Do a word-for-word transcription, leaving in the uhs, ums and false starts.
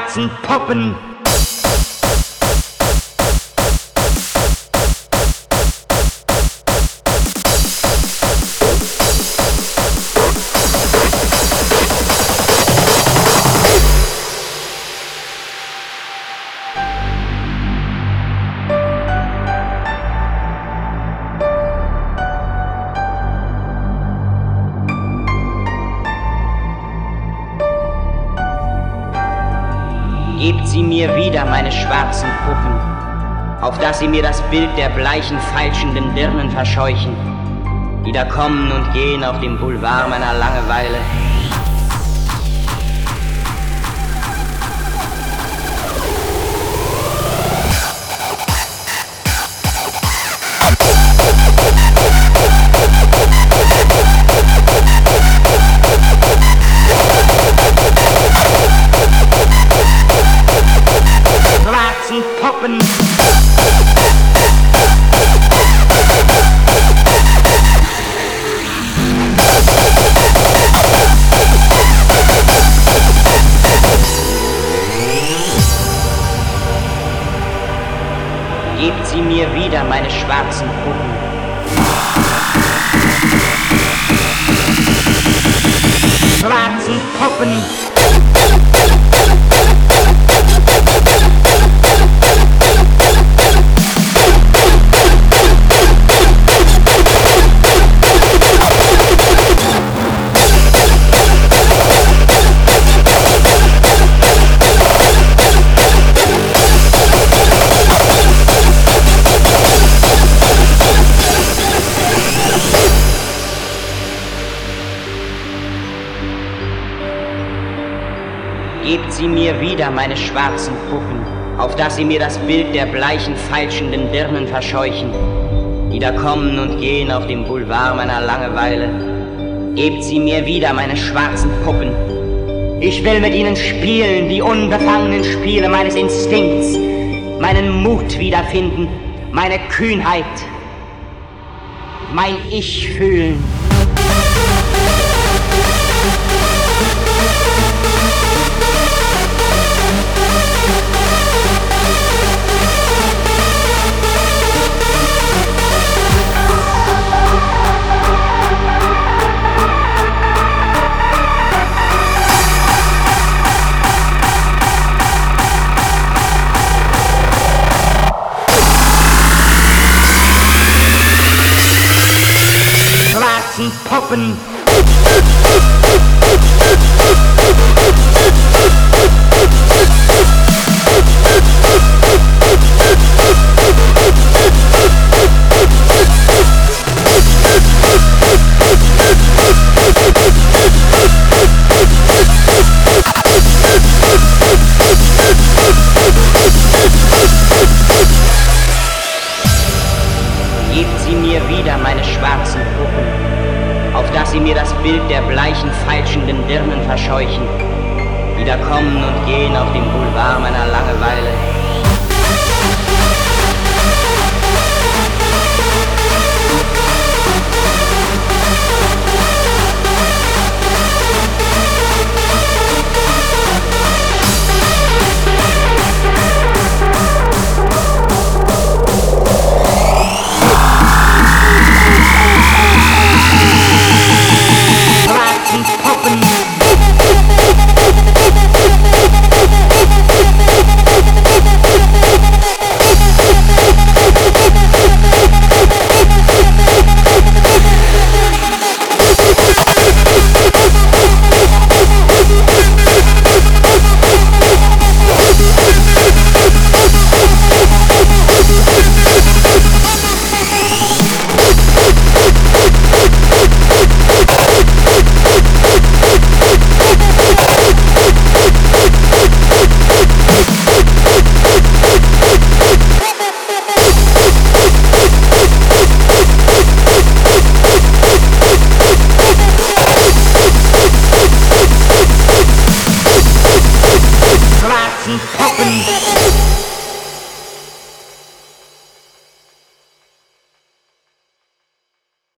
schwarzen Puppen. Gebt sie mir wieder, meine schwarzen Puppen, auf dass sie mir das Bild der bleichen, feilschenden Dirnen verscheuchen, die da kommen und gehen auf dem Boulevard meiner Langeweile. Puppen. Gebt sie mir wieder, meine schwarzen Puppen. Schwarzen Puppen. Gebt sie mir wieder, meine schwarzen Puppen, auf dass sie mir das Bild der bleichen, feilschenden Dirnen verscheuchen, die da kommen und gehen auf dem Boulevard meiner Langeweile. Gebt sie mir wieder, meine schwarzen Puppen. Ich will mit ihnen spielen, die unbefangenen Spiele meines Instinkts, meinen Mut wiederfinden, meine Kühnheit, mein Ich fühlen. Puppen. Gebt sie mir wieder, meine schwarzen Puppen, auf dass sie mir das Bild der bleichen, feilschenden Dirnen verscheuchen, die da kommen und gehen auf dem Boulevard meiner Langeweile.